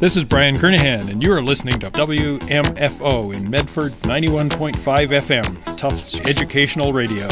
This is Brian Kernahan, and you are listening to WMFO in Medford 91.5 FM, Tufts Educational Radio.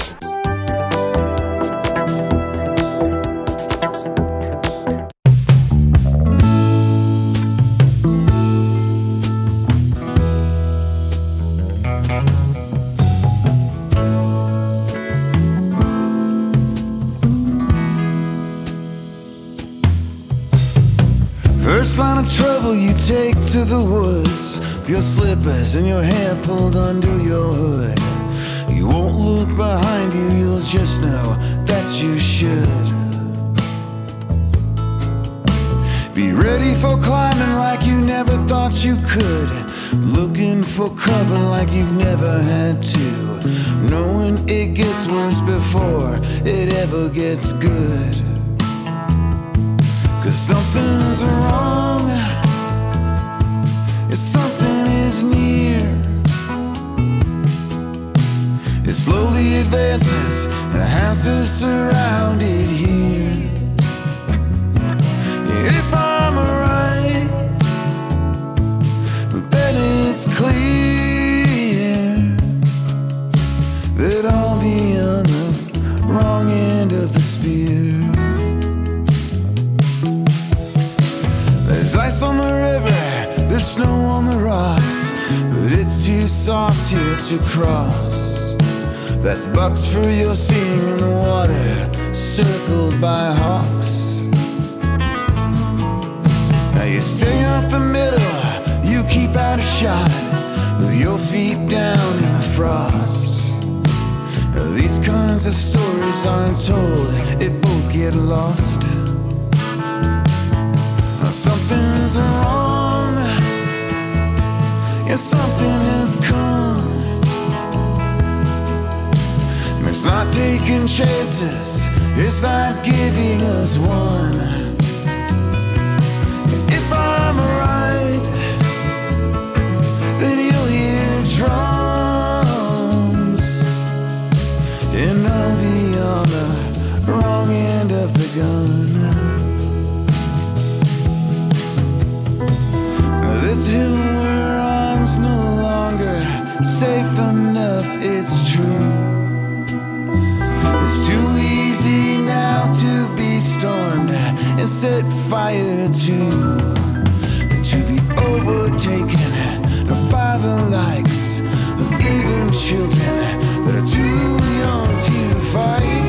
First sign of trouble you take to the woods, with your slippers and your hair pulled under your hood. You won't look behind you, you'll just know that you should. Be ready for climbing like you never thought you could, looking for cover like you've never had to, knowing it gets worse before it ever gets good. 'Cause something's wrong, if something is near, it slowly advances and has us surrounded here. If I'm right, then it's clear that I'll be on the wrong end of the spear. There's ice on the river, there's snow on the rocks, but it's too soft here to cross. That's bucks for your seeing in the water, circled by hawks. Now you stay off the middle, you keep out of shot, with your feet down in the frost. Now these kinds of stories aren't told if both get lost. Something's wrong, yeah, something has come. It's not taking chances, it's not giving us one. If I'm right, then you'll hear drums, and I'll be on the wrong end of the gun. This hill we're on's no longer safe enough, it's true. It's too easy now to be stormed and set fire to be overtaken by the likes of even children that are too young to fight.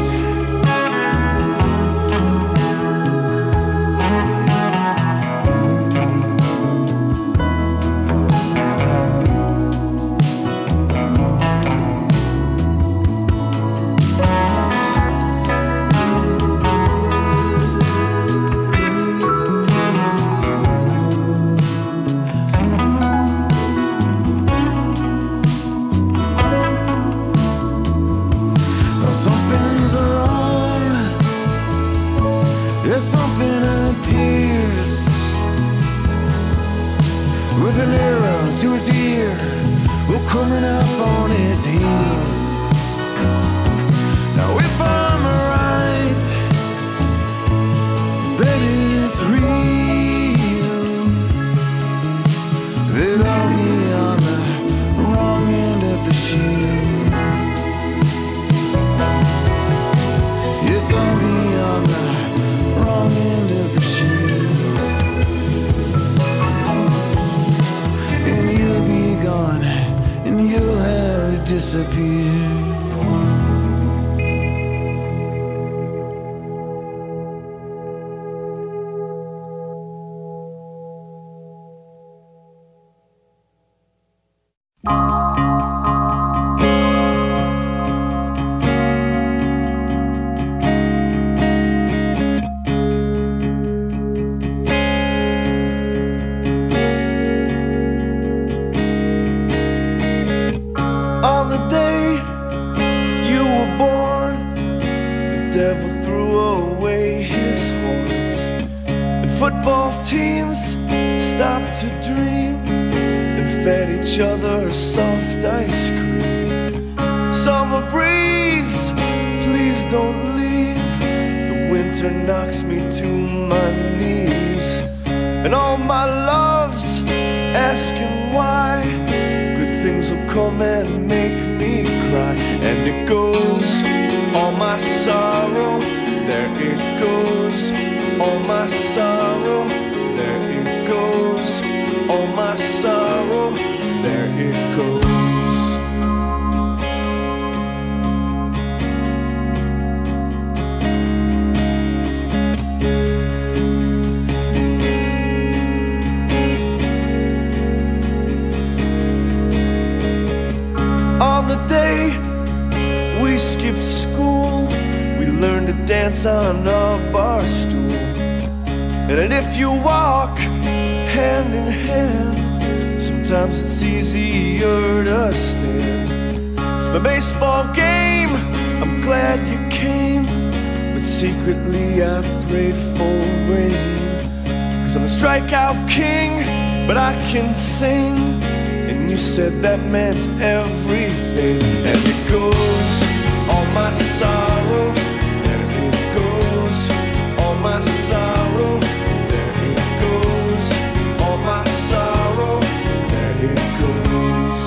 Something appears with an arrow to its ear, well, coming up on its heels. Now if I'm right, then it's real, that I'll be on the wrong end of the shield. Yes, I'll be on the wrong end of the shield, and you'll be gone, and you'll have disappeared. Football teams stopped to dream and fed each other soft ice cream. Summer breeze, please don't leave. The winter knocks me to my knees. and all my loves asking why. Good things will come and make me cry. And it goes, all my sorrow, there it goes. All my sorrow, there it goes. All my sorrow, there it goes. On the day we skipped school, we learned to dance on a bar stool. And if you walk hand in hand, sometimes it's easier to stand. It's my baseball game, I'm glad you came, but secretly I prayed for rain. 'Cause I'm the strikeout king, but I can sing, and you said that meant everything. And it goes, all my sorrow, there it goes. All my sorrow, there it goes. All my sorrow, there it goes.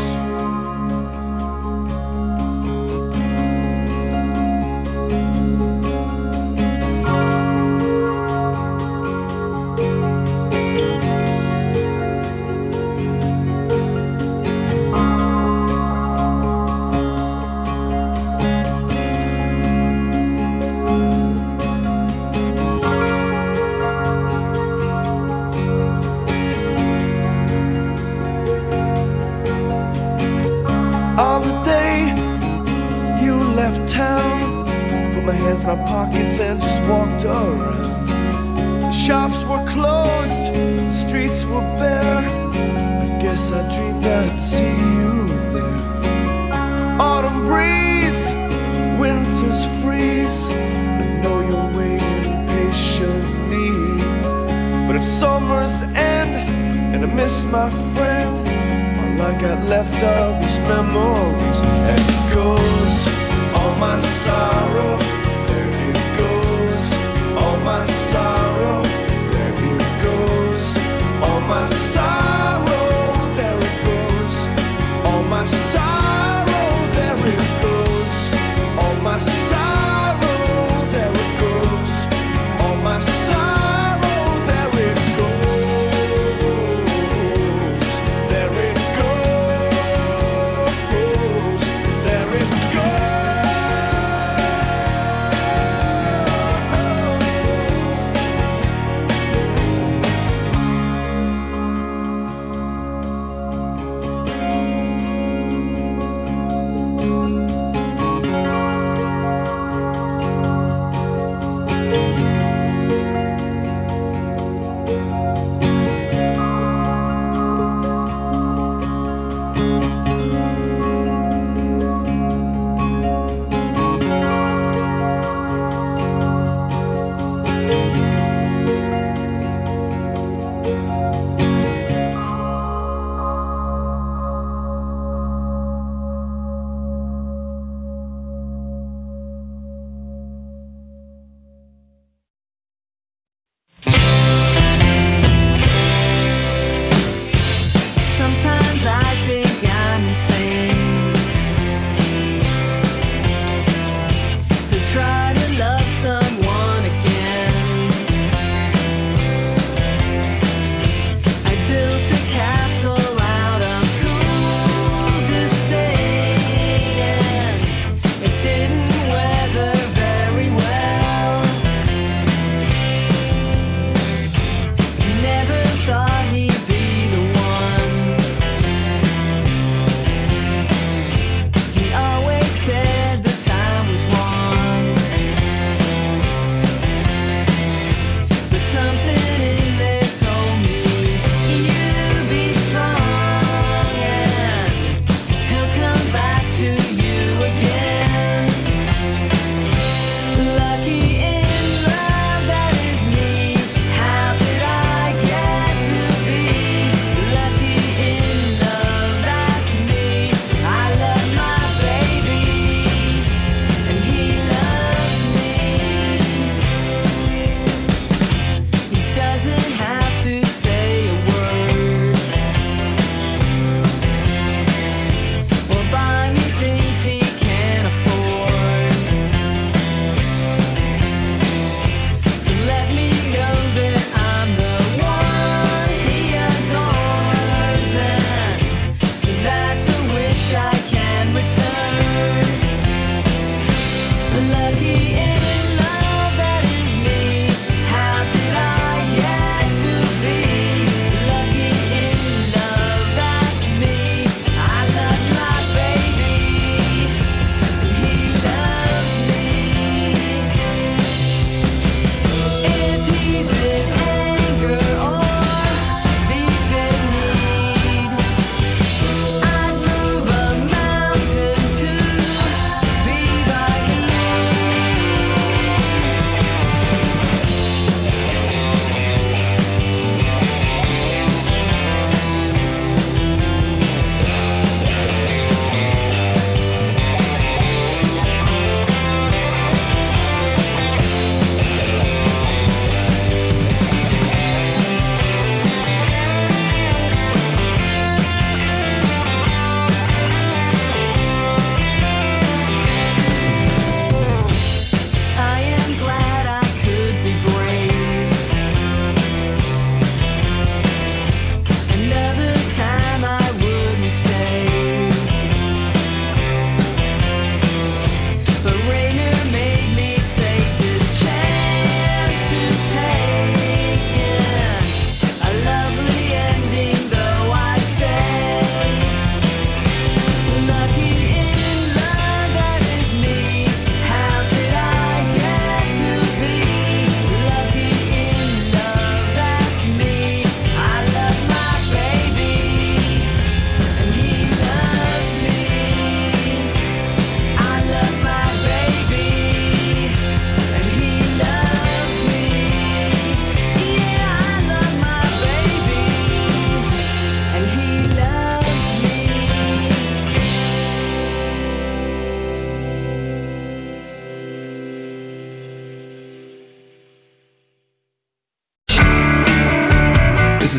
On the day you left town, put my hands in my pockets and just walked around. The shops were closed, the streets were bare. I guess I dreamed I'd see you there. Autumn breeze, winter's freeze, I know you're waiting patiently. But it's summer's end, and I miss my friend. All I got left are these memories. And it goes, all my sorrow, there it goes. All my sorrow, there it goes. All my sorrow, there it goes. All my sorrow, there it goes. All my sorrow, there it goes. All my sorrow, there it goes. There it goes. There it goes.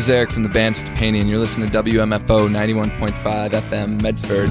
is Eric from the band Stepani, and you're listening to WMFO 91.5 FM Medford.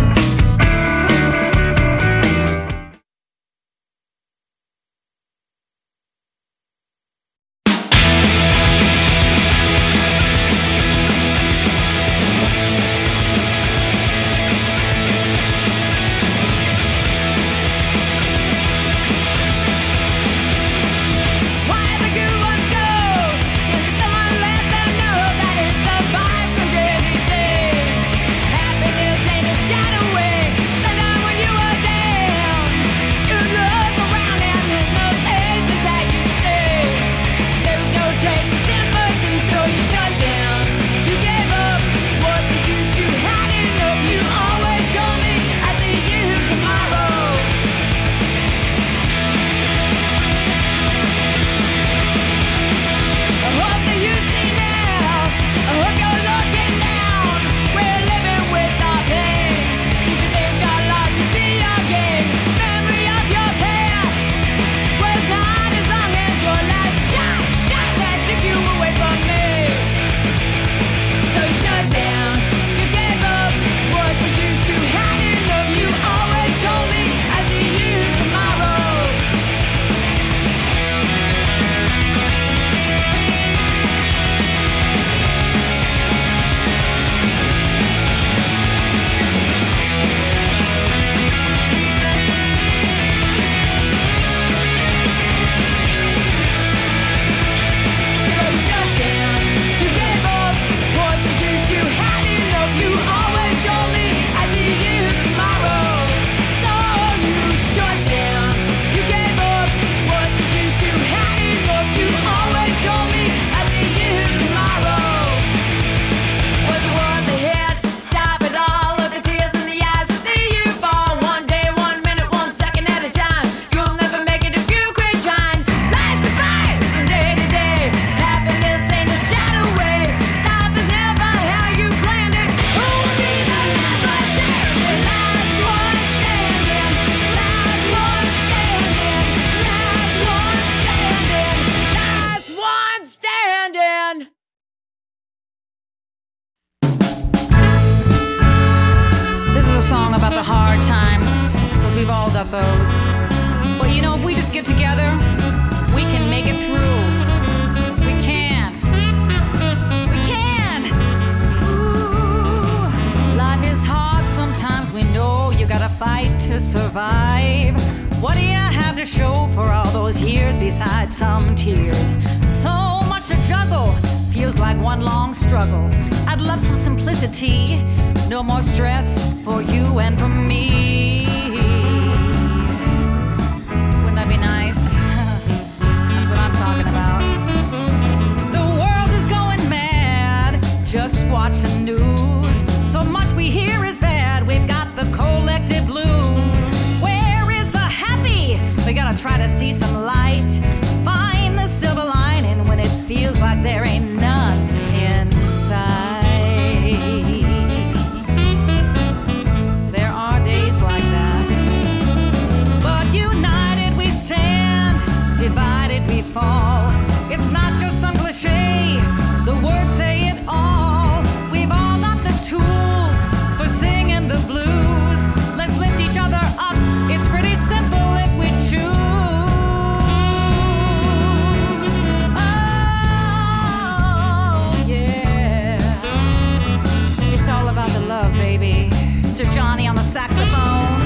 No more stress for you and for me. Wouldn't that be nice? That's what I'm talking about. The world is going mad. Just watch the news. So much we hear is bad. We've got the collective blues. Where is the happy? We gotta try to see some light. Find the silver lining when it feels like there ain't none inside. Divided we fall. It's not just some cliche. The words say it all. We've all got the tools for singing the blues. Let's lift each other up. It's pretty simple if we choose. Oh, yeah. It's all about the love, baby. To Johnny on the saxophone.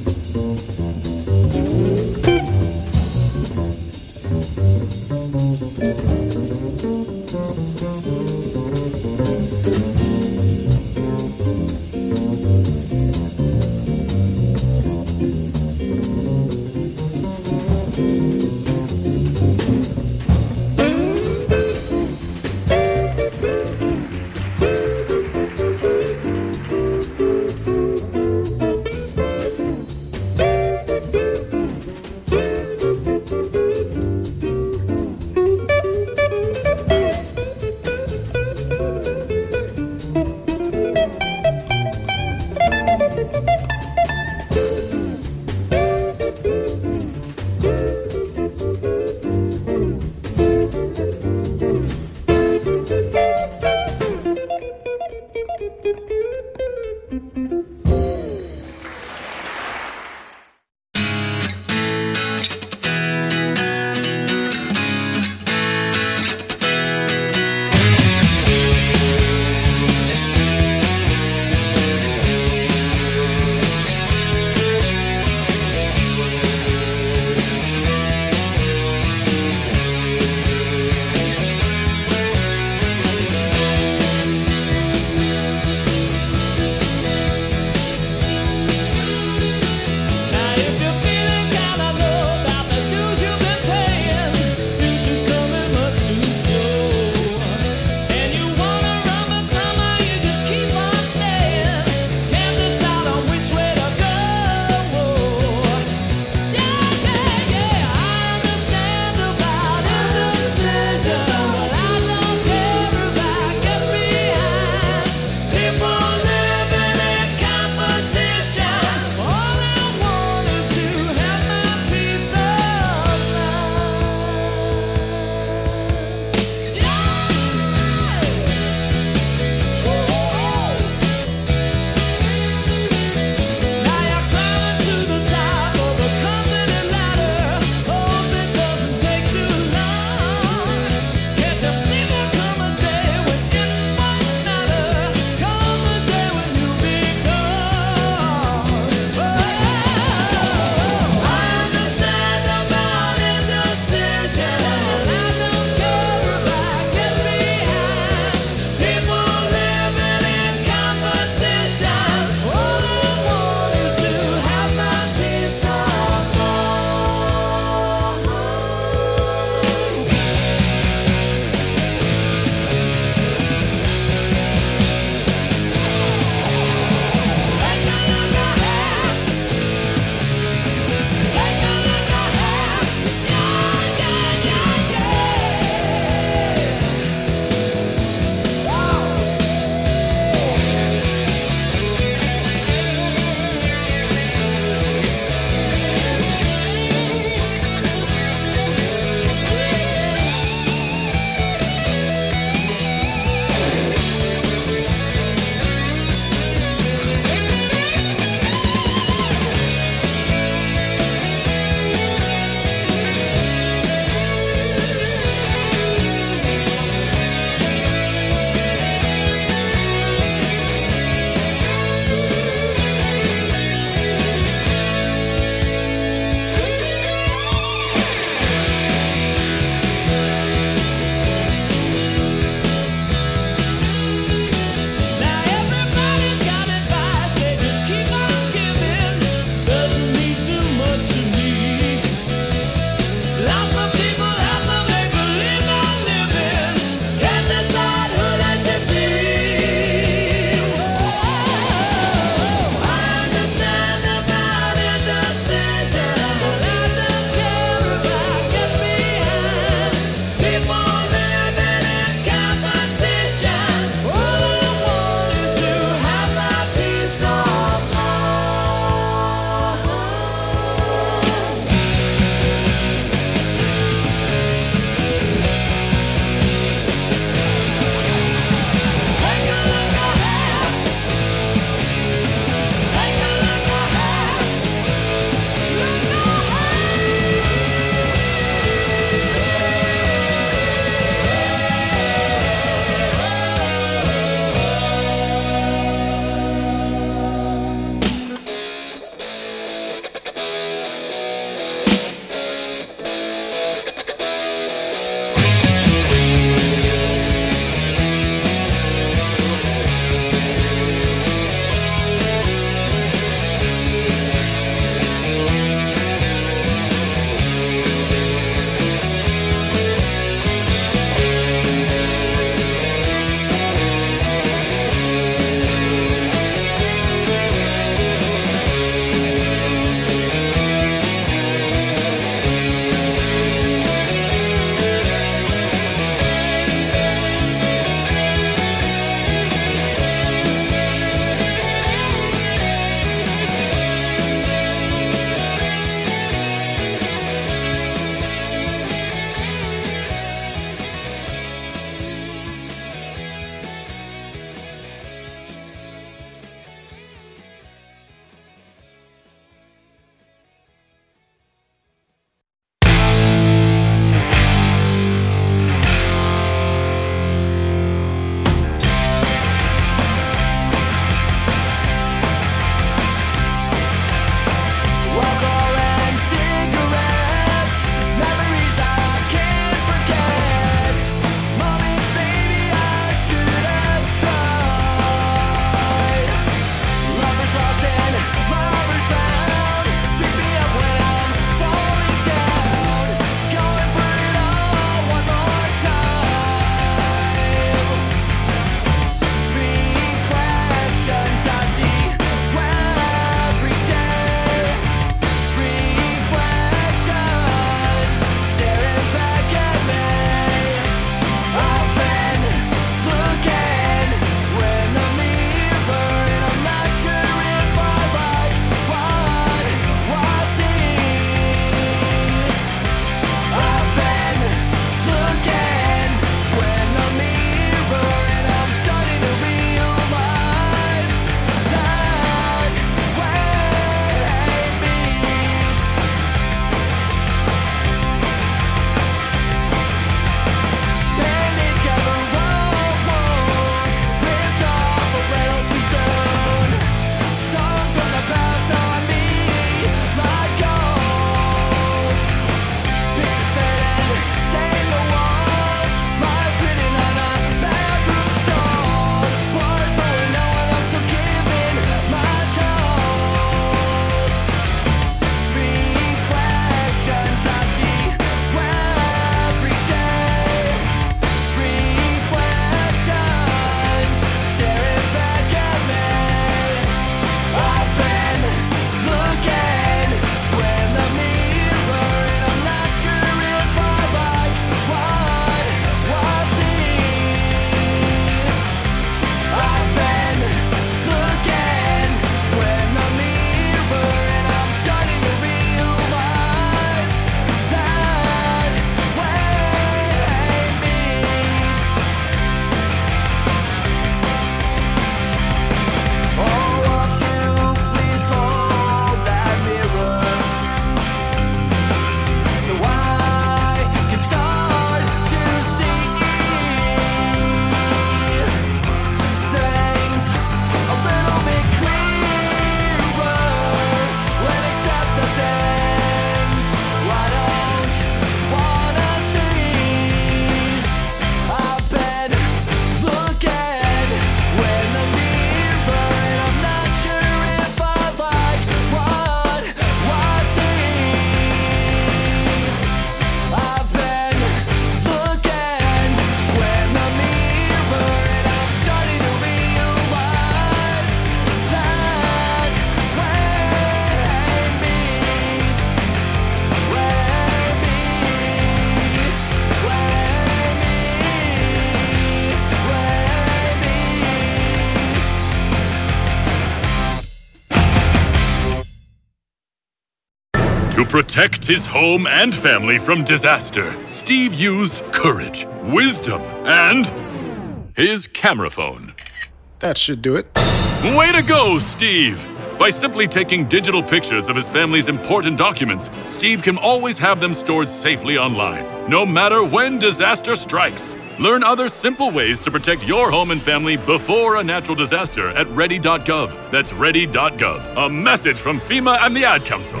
protect his home and family from disaster, Steve used courage, wisdom, and his camera phone. That should do it. Way to go, Steve! By simply taking digital pictures of his family's important documents, Steve can always have them stored safely online, no matter when disaster strikes. Learn other simple ways to protect your home and family before a natural disaster at ready.gov. That's ready.gov. A message from FEMA and the Ad Council.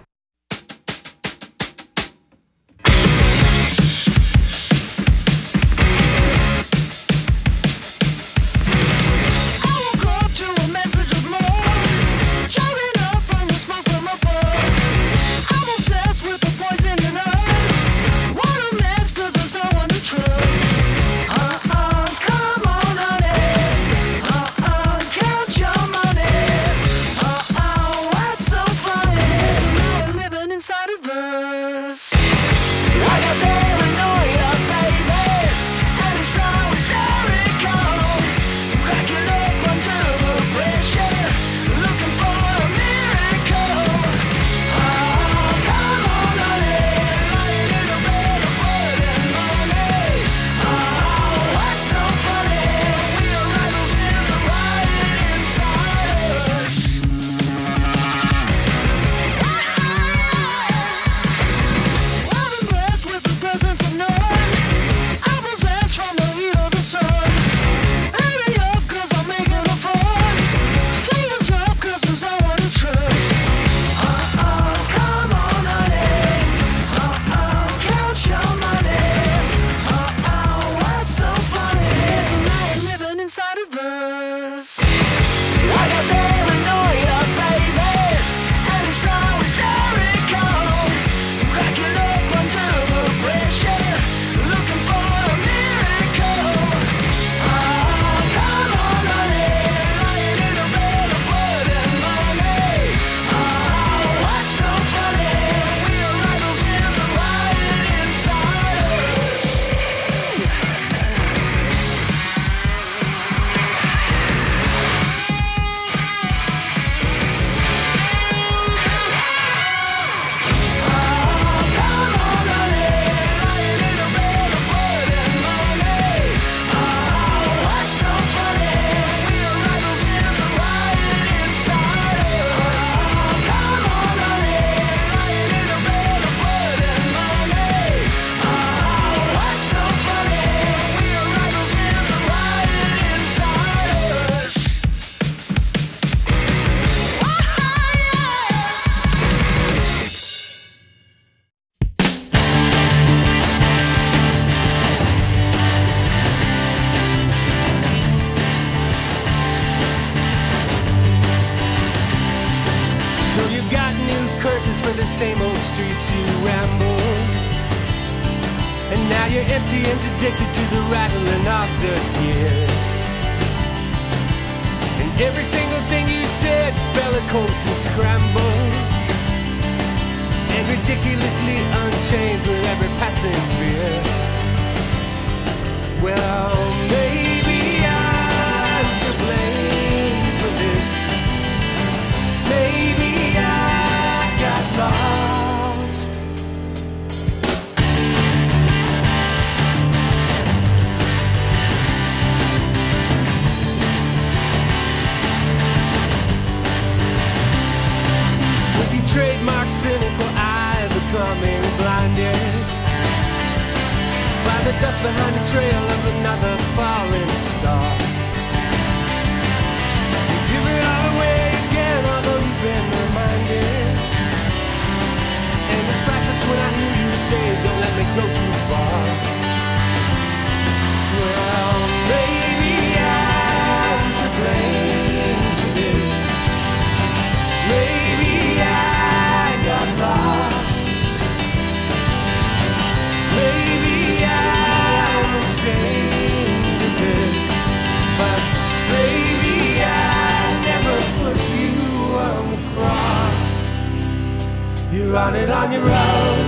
Running on your own.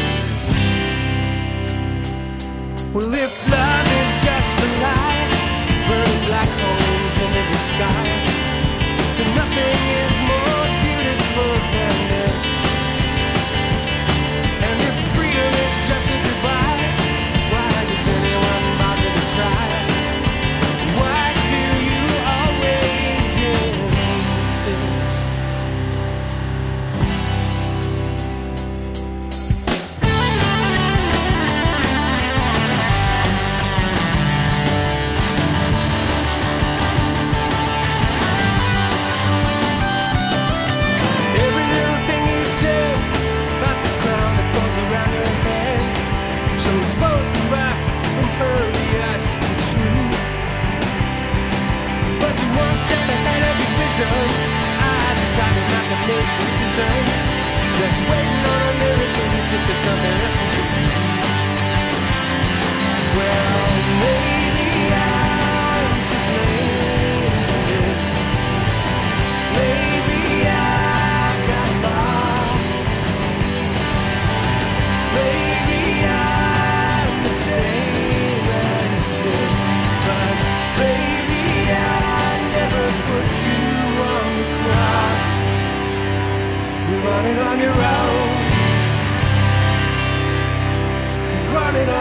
Well, if love is just a light, burning black holes into the sky, then nothing is more beautiful than this.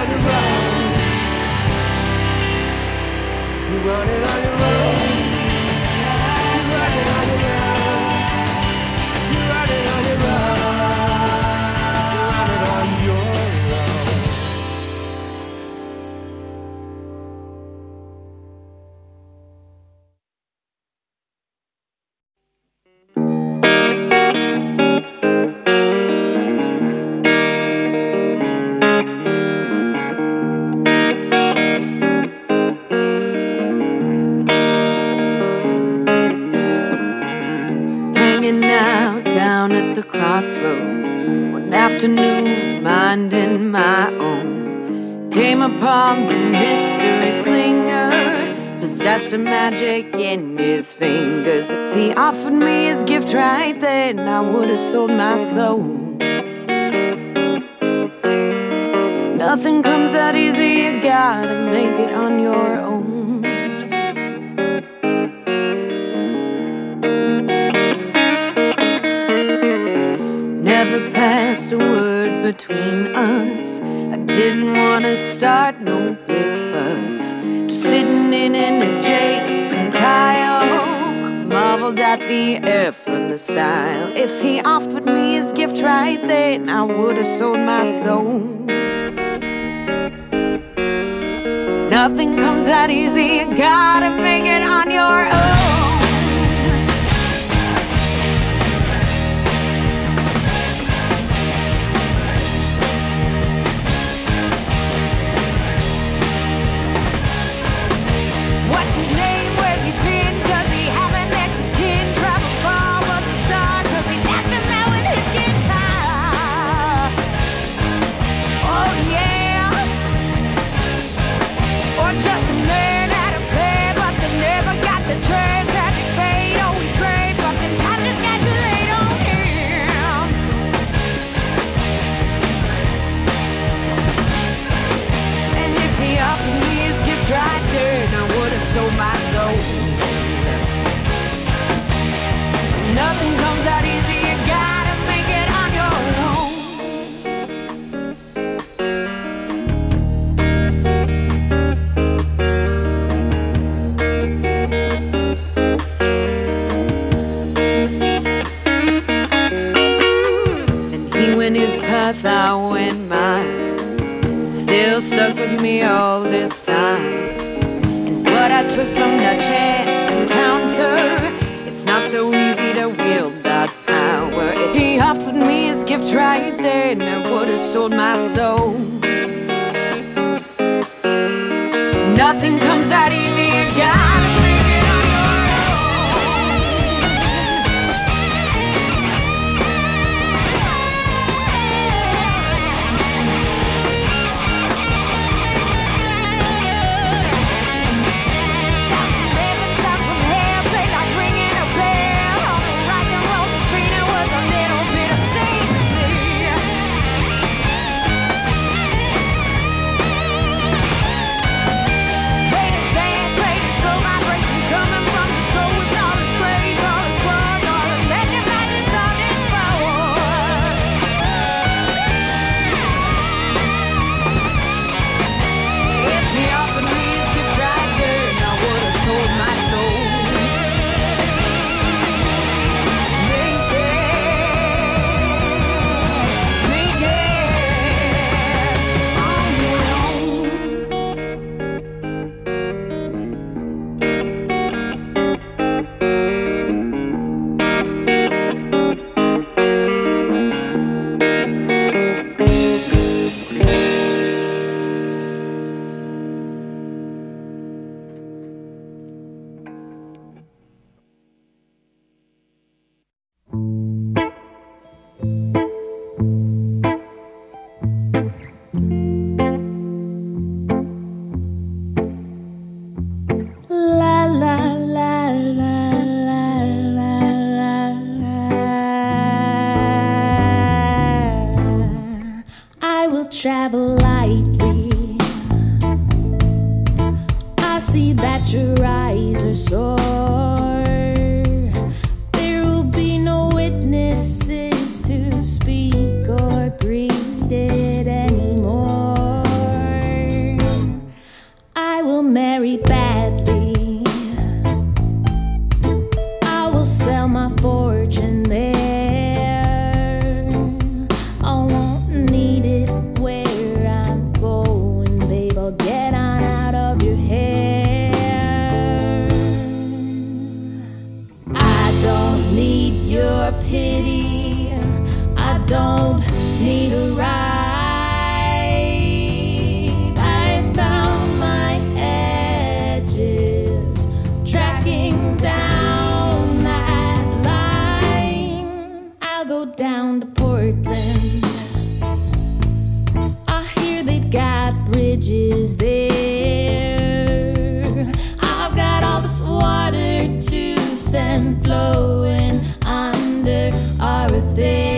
on your own. You're running on your own. You're running on your own. You're running on your own. You're running on your own. Hanging out down at the crossroads one afternoon, minding my own, came upon the mystery slinger, possessed a magic in his fingers. If he offered me his gift right then, I would have sold my soul. Nothing comes that easy, you gotta make it on your own. Never passed a word between us. I didn't want to start no big fuss. Just sitting in an adjacent tile, marveled at the effortless style. If he offered me his gift right then, I would have sold my soul. Nothing comes that easy, you gotta make it on your own. What's his name? Where's he been? Does he have an ex of kin? Travel far, was a star, cause he knocked him out with his guitar. Oh yeah. Or just a man at a play, but they never got the chance. Happy fate, always great, but the time just got too late on him. And if he offered me his gift right there, I would have sold my soul. Nothing comes that easy, you gotta make it on your own. And he went his path, I went mine. Still stuck with me all this time. What I took from that chance encounter, it's not so easy to wield that power. If he offered me his gift right then, I would have sold my soul. Nothing comes that easy, you gotta make it on your advance bridges there. I've got all this water to send flowing under our affair.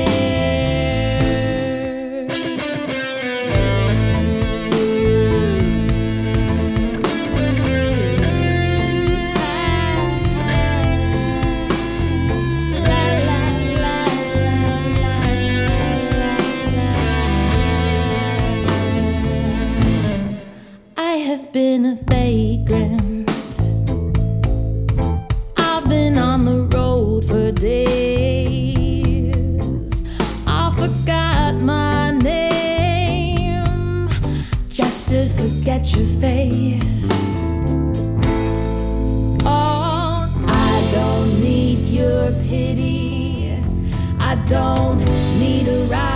Been a vagrant. I've been on the road for days. I forgot my name just to forget your face. Oh, I don't need your pity. I don't need a ride.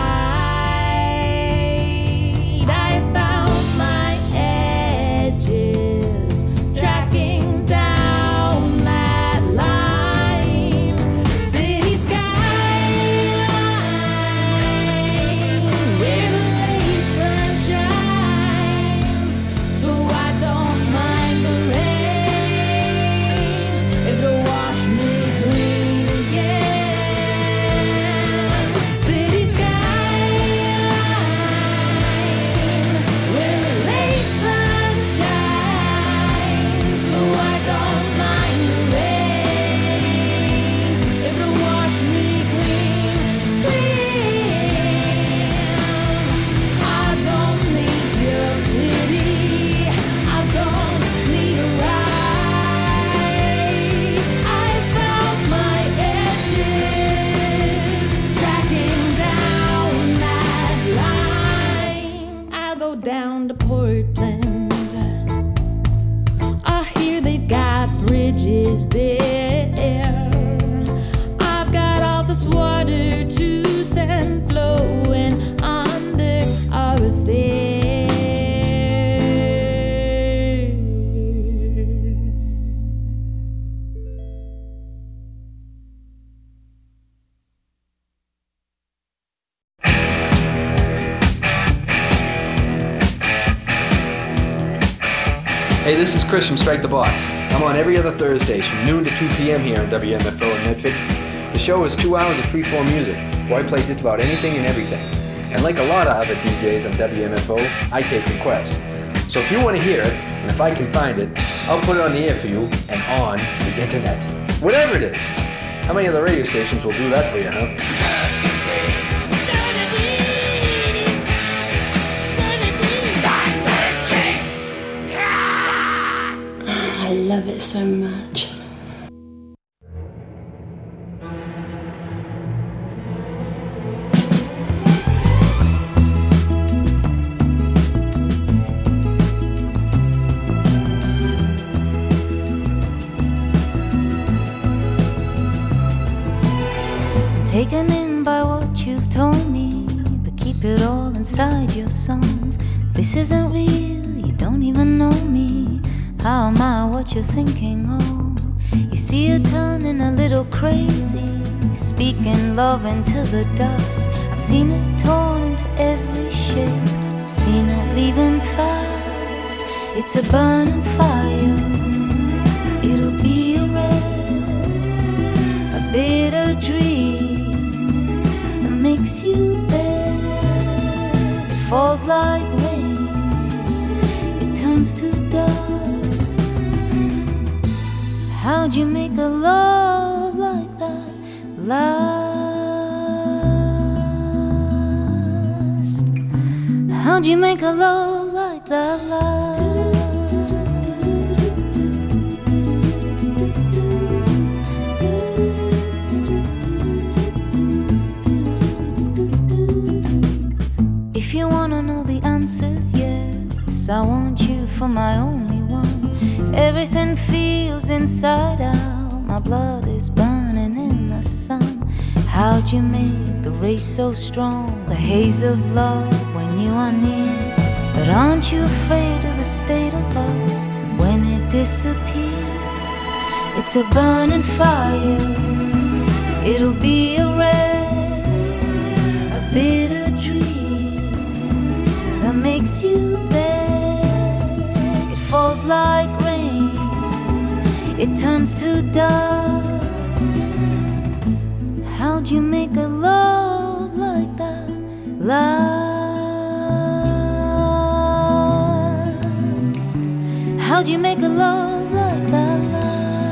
I found my edges, tracking down that line. City skyline, where the late sun shines. So I don't mind the rain if it'll wash me clean again. City skyline, where the late sun shines. So I don't mind the rain if it'll wash me clean, clean. I don't need your pity. I don't need a ride. I found my edges, tracking down that line. I'll go down to Portland. I hear they've got bridges there. I've got all this water to send flowing under our affair. Hey, this is Chris from Strike the Box. I'm on every other Thursdays from noon to 2 p.m. here on WMFO in Medford. The show is 2 hours of free-form music, where I play just about anything and everything. And like a lot of other DJs on WMFO, I take requests. So if you want to hear it, and if I can find it, I'll put it on the air for you and on the internet. Whatever it is. How many other radio stations will do that for you, huh? I love it so much. Taken in by what you've told me, but keep it all inside your songs. This isn't real, you don't even know me. How am I what you're thinking of? You see her turning a little crazy, speaking love into the dust. I've seen it torn into every shape, seen it leaving fast. It's a burning fire, it'll be a red, a bitter dream that makes you bad. It falls like rain, it turns to dust. How'd you make a love like that last? How'd you make a love like that last? If you wanna know the answers, yes, I want you for my only one. Everything feels inside out, my blood is burning in the sun. How'd you make the race so strong, the haze of love when you are near? But aren't you afraid of the state of us when it disappears? It's a burning fire, it'll be a red, a bitter dream that makes you better. like rain, it turns to dust. How'd you make a love like that last? How'd you make a love like that last?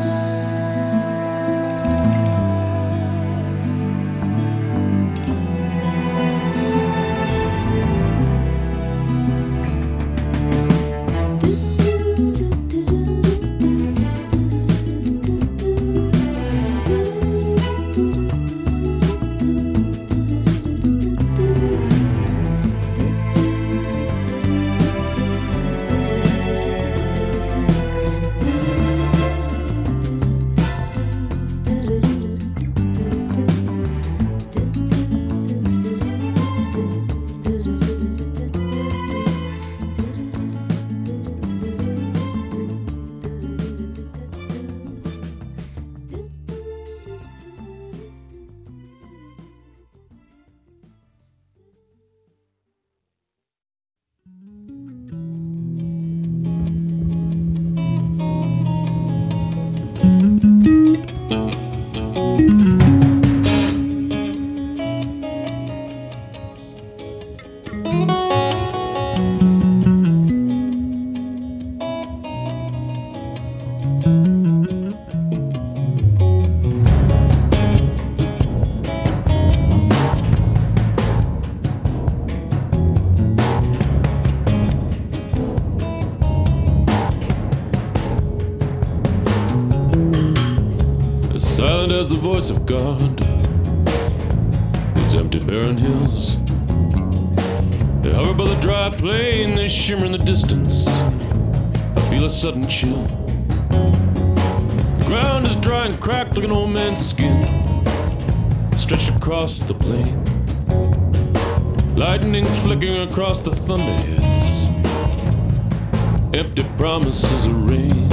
As the voice of God, these empty barren hills, they hover by the dry plain, they shimmer in the distance. I feel a sudden chill. The ground is dry and cracked like an old man's skin, stretched across the plain. Lightning flickering across the thunderheads, empty promises of rain.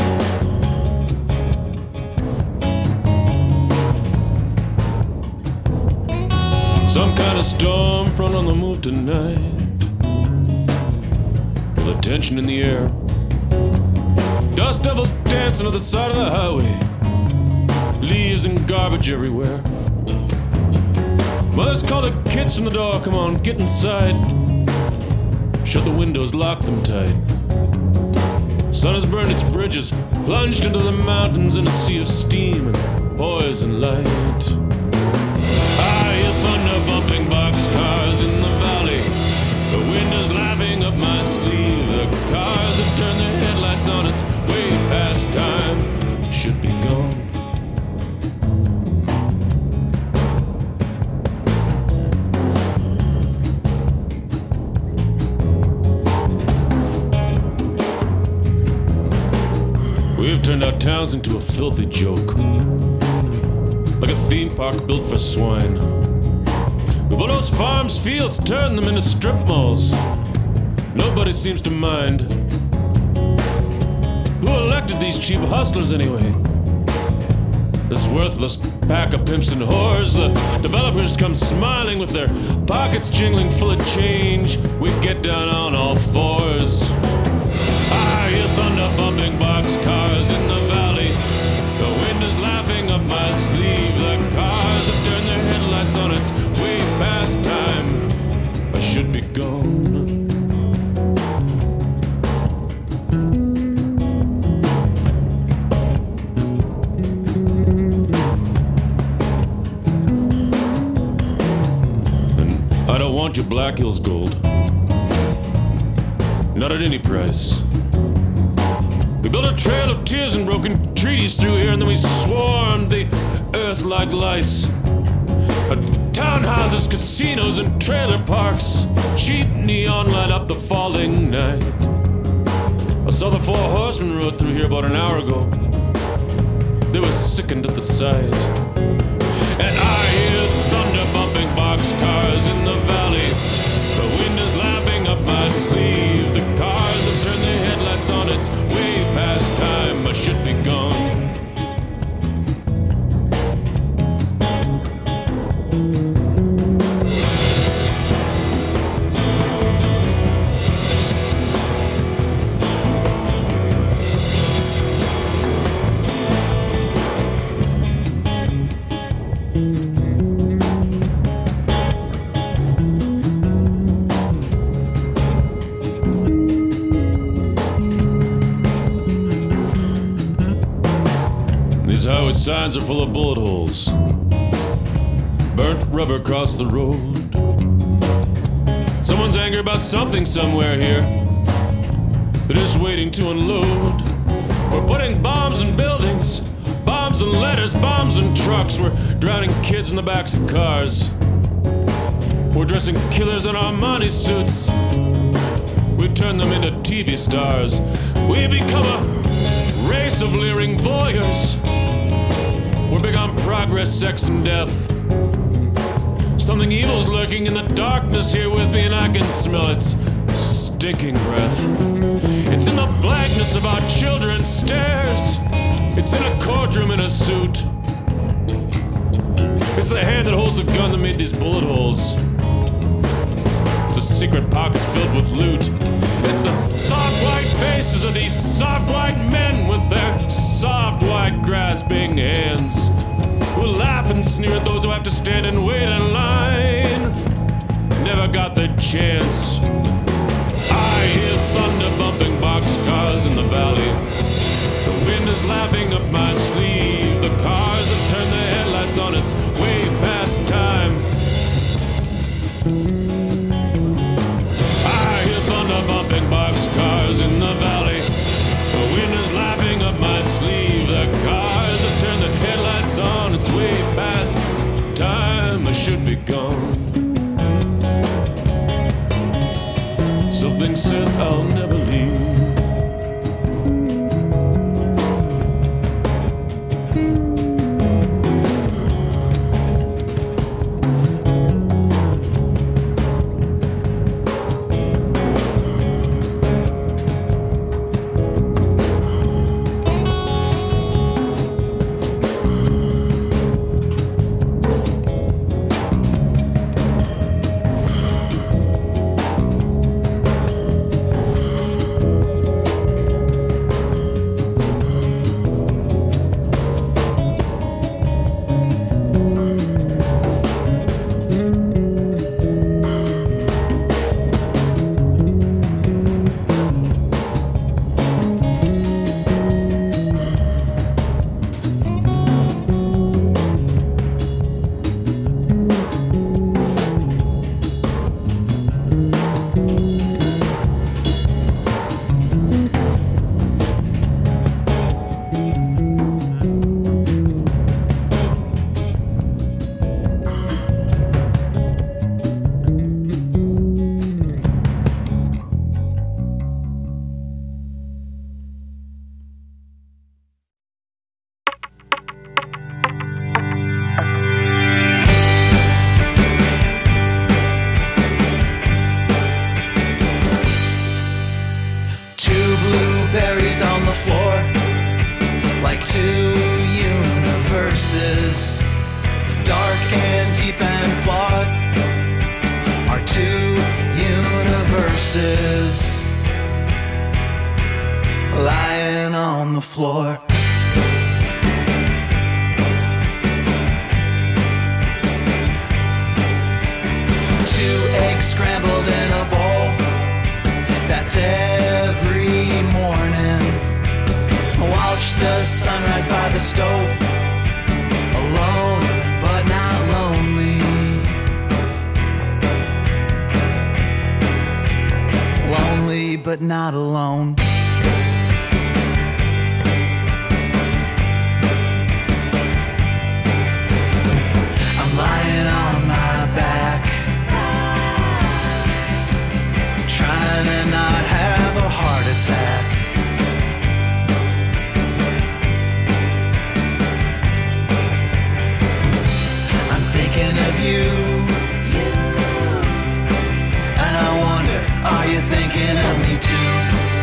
Some kind of storm front on the move tonight. Feel the tension in the air. Dust devils dancing on the side of the highway. Leaves and garbage everywhere. Mothers call the kids from the door. Come on, get inside. Shut the windows, lock them tight. Sun has burned its bridges, plunged into the mountains in a sea of steam and poison light. Thunder bumping boxcars in the valley. The wind is laughing up my sleeve. The cars have turned their headlights on. It's way past time. Should be gone. We've turned our towns into a filthy joke, like a theme park built for swine. We bulldoze farms, fields, turn them into strip malls. Nobody seems to mind. Who elected these cheap hustlers anyway? This worthless pack of pimps and whores. The developers come smiling with their pockets jingling full of change. We get down on all fours. I hear thunder bumping boxcars in the valley. The wind is laughing up my sleeve. The cars have turned their headlights on. It's way past time. I should be gone. And I don't want your Black Hills gold. Not at any price. We built a trail of tears and broken treaties through here, and then we swarmed the earth like lice. Townhouses, casinos, and trailer parks. Cheap neon light up the falling night. I saw the 4 horsemen rode through here about an hour ago. They were sickened at the sight. And I hear thunder bumping boxcars in the valley. The wind is laughing up my sleeve. The cars have turned their headlights on. It's way past time. I should be gone. Highway signs are full of bullet holes. Burnt rubber across the road. Someone's angry about something somewhere here. They're just waiting to unload. We're putting bombs in buildings, bombs in letters, bombs in trucks. We're drowning kids in the backs of cars. We're dressing killers in Armani suits. We turn them into TV stars. We become a race of leering voyeurs. We're big on progress, sex, and death. Something evil's lurking in the darkness here with me, and I can smell its stinking breath. It's in the blackness of our children's stares. It's in a courtroom in a suit. It's the hand that holds the gun that made these bullet holes. It's a secret pocket filled with loot. It's the soft white faces of these soft white men with their soft white grasping hands, who laugh and sneer at those who have to stand and wait in line. Never got the chance. I hear thunder bumping boxcars in the valley. The wind is laughing up my sleeve. The cars have turned their headlights on. It's way past time. I hear thunder bumping boxcars in the valley. The wind is laughing up my sleeve. The cars have turned their headlights on. It's way past time. I should be gone. Something says I'll never leave. Lying on the floor. Two eggs scrambled in a bowl. That's every morning. Watch the sunrise by the stove. Alone, but not lonely. Lonely, but not alone. Lying on my back, trying to not have a heart attack. I'm thinking of you, and I wonder, are you thinking of me too?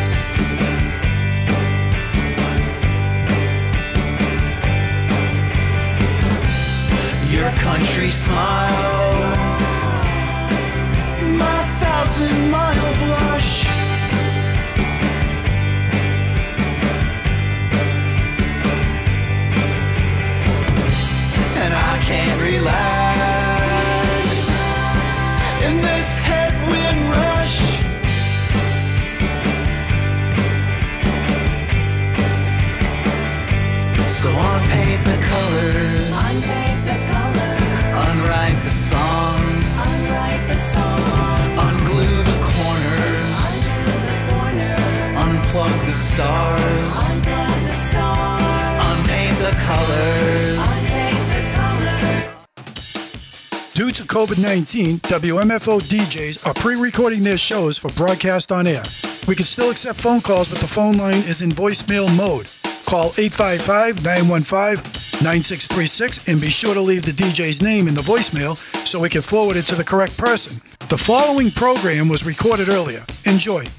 Your country smile, my 1,000-mile blush. And I can't relax in this headwind rush. So unpaid the unplug the stars, unpaint the colors. Due to COVID-19, WMFO DJs are pre-recording their shows for broadcast on air. We can still accept phone calls, but the phone line is in voicemail mode. Call 855-915-9636 and be sure to leave the DJ's name in the voicemail so we can forward it to the correct person. The following program was recorded earlier. Enjoy.